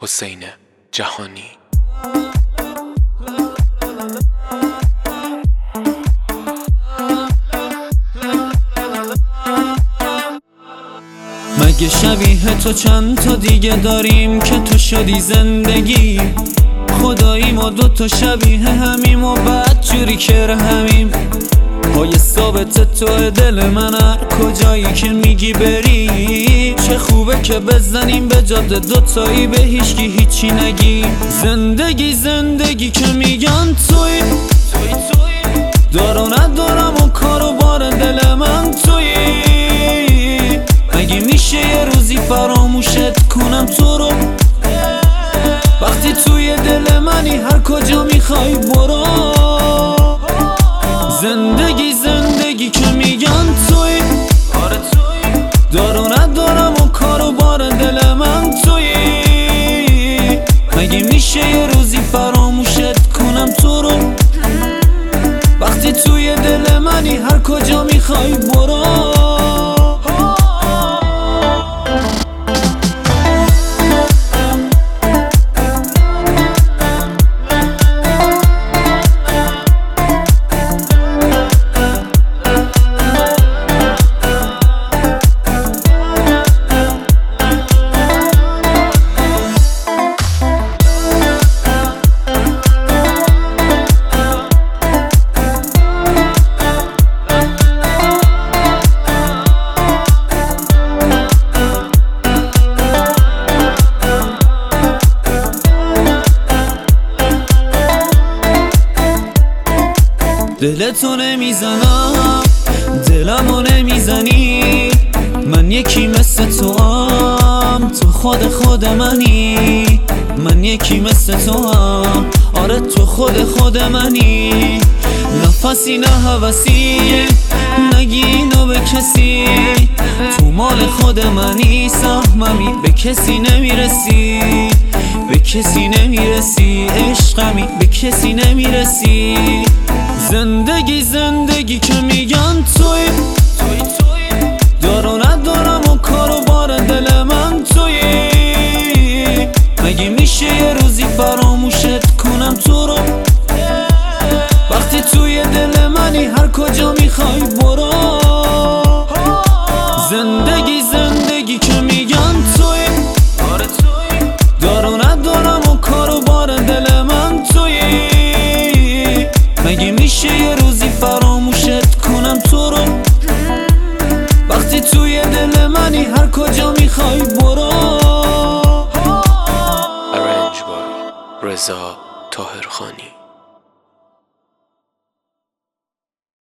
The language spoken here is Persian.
حسین جهانی. مگه شبیه تو چند تا دیگه داریم که تو شدی زندگی؟ خدایی ما دوتا شبیه همیم و بدجوری که همیم. پای ثابت تو دل من هر کجایی که میگی بری. چه خوبه که بزنیم به جاده دوتایی به هیچکی هیچی نگی. زندگی که میگن توی دار و ندارم و کار و بار دل من توی. مگه میشه یه روزی فراموشت کنم تو رو؟ وقتی توی دل منی هر کجا میخوای برو. زندگی که میگن توی دار و ندارم و کار و بار دل من توی. مگه میشه یه روزی فراموشت کنم تو رو؟ وقتی توی دل منی هر کجا میخوای برو. دلتو نمیزنم دلمو نمیزنی. من یکی مثل تو هم تو خود منی. من یکی مثل تو هم آره تو خود منی. نفسی نه حوثی نگی اینو به کسی. تو مال خود منی سهممی به کسی نمیرسی. به کسی نمیرسی عشقمی به کسی نمیرسی. زندگی که میگن توی دار و ندارم و کار و بار دل من توی. مگه میشه یه روزی فراموشت کنم تو رو؟ وقتی توی دل منی هر کجا میخوای برو. زندگی که میگن توی دار و ندارم و کار و بار دل من توی. مگه میشه یه روزی فراموشت کنم تو رو؟ وقتی توی دل منی هر کجا میخوای برو. ارنج بای رضا طاهرخانی.